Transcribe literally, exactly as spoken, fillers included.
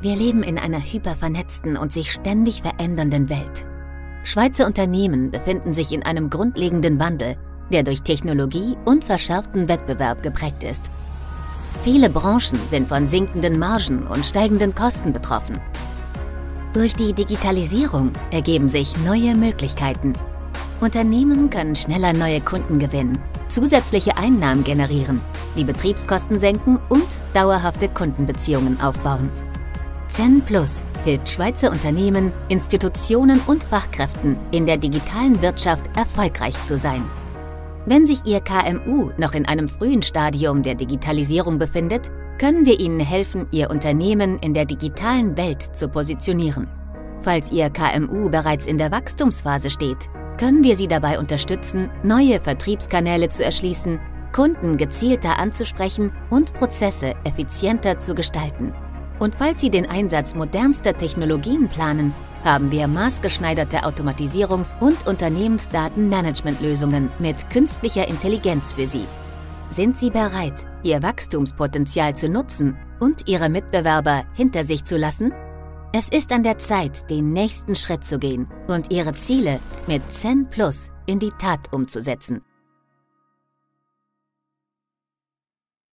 Wir leben in einer hypervernetzten und sich ständig verändernden Welt. Schweizer Unternehmen befinden sich in einem grundlegenden Wandel, der durch Technologie und verschärften Wettbewerb geprägt ist. Viele Branchen sind von sinkenden Margen und steigenden Kosten betroffen. Durch die Digitalisierung ergeben sich neue Möglichkeiten. Unternehmen können schneller neue Kunden gewinnen, zusätzliche Einnahmen generieren, die Betriebskosten senken und dauerhafte Kundenbeziehungen aufbauen. Zen Plus hilft Schweizer Unternehmen, Institutionen und Fachkräften in der digitalen Wirtschaft erfolgreich zu sein. Wenn sich Ihr K M U noch in einem frühen Stadium der Digitalisierung befindet, können wir Ihnen helfen, Ihr Unternehmen in der digitalen Welt zu positionieren. Falls Ihr K M U bereits in der Wachstumsphase steht, können wir Sie dabei unterstützen, neue Vertriebskanäle zu erschließen, Kunden gezielter anzusprechen und Prozesse effizienter zu gestalten. Und falls Sie den Einsatz modernster Technologien planen, haben wir maßgeschneiderte Automatisierungs- und Unternehmensdatenmanagementlösungen mit künstlicher Intelligenz für Sie. Sind Sie bereit, Ihr Wachstumspotenzial zu nutzen und Ihre Mitbewerber hinter sich zu lassen? Es ist an der Zeit, den nächsten Schritt zu gehen und Ihre Ziele mit Zen Plus in die Tat umzusetzen.